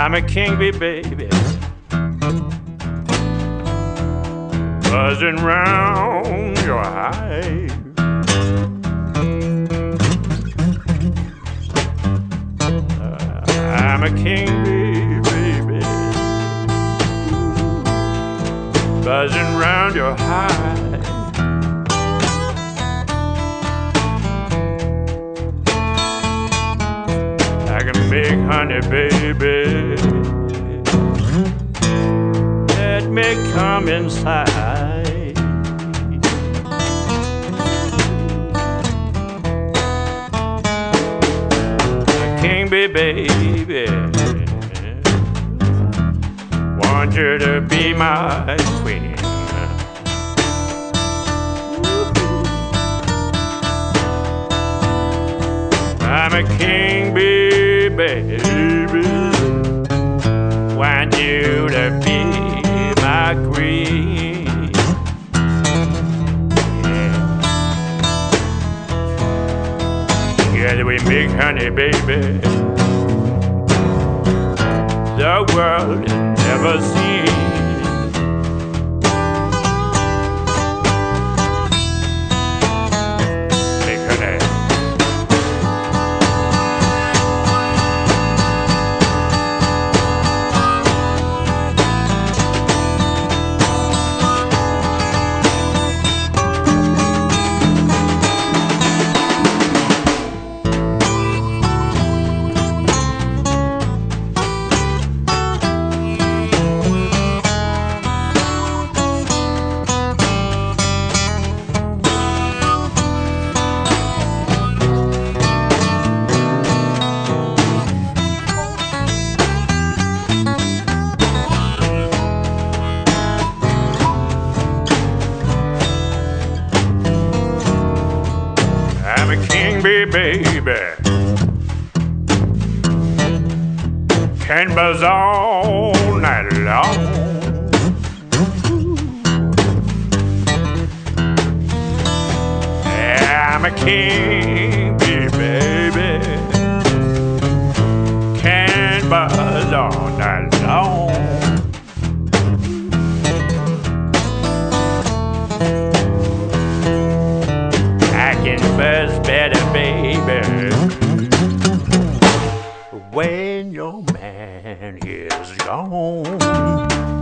I'm a king bee, baby, buzzing round your hive. I'm a king bee, baby, buzzing round your hive. I can make honey, baby, let me come inside. King bee, baby, want you to be my queen. I'm a king bee, baby, want you to be my queen. Together we make honey, baby, the world has never seen. I'm a king bee, baby, can buzz all night long. I'm a king bee, baby, can buzz all night long. Buzz better, baby, when your man is gone.